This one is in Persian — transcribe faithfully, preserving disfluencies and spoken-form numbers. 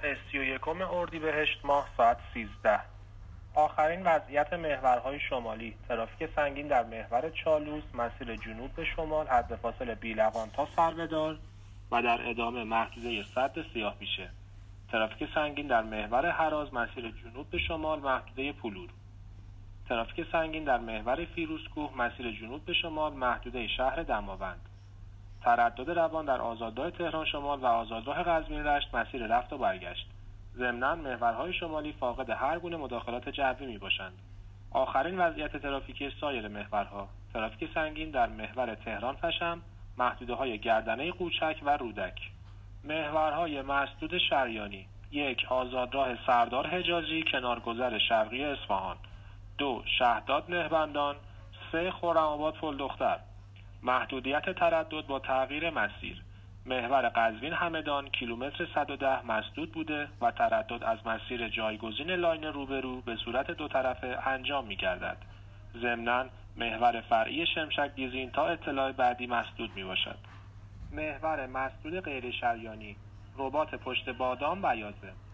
جمعه سی و یکم اردیبهشت ماه ساعت سیزده. آخرین وضعیت محورهای شمالی: ترافیک سنگین در محور چالوس مسیر جنوب به شمال حد فاصله بیلوان تا سربه‌دار و در ادامه محدوده سد سیاه‌پیشه. ترافیک سنگین در محور هراز مسیر جنوب به شمال محدوده پولور. ترافیک سنگین در محور فیروزکوه مسیر جنوب به شمال محدوده شهر دماوند. تردد روان در آزادراه تهران شمال و آزادراه قزوین رشت مسیر رفت و برگشت. ضمناً محورهای شمالی فاقد هر گونه مداخلات جوی میباشند. آخرین وضعیت ترافیکی سایر محورها: ترافیک سنگین در محور تهران پشم محدوده های گردنه قوچک و رودک. محورهای مسدود شریانی: یک آزادراه سردار حجازی کنارگذر شرقی اصفهان. دو شهداد مهربندان. سه خرم‌آباد فلدختر. محدودیت تردد با تغییر مسیر: محور قزوین همدان کیلومتر صد و ده مسدود بوده و تردد از مسیر جایگزین لاین روبرو به صورت دو طرفه انجام می گردد. ضمناً محور فرعی شمشک دیزین تا اطلاع بعدی مسدود می باشد. محور مسدود غیر شریانی: رباط پشت بادام بیاضه.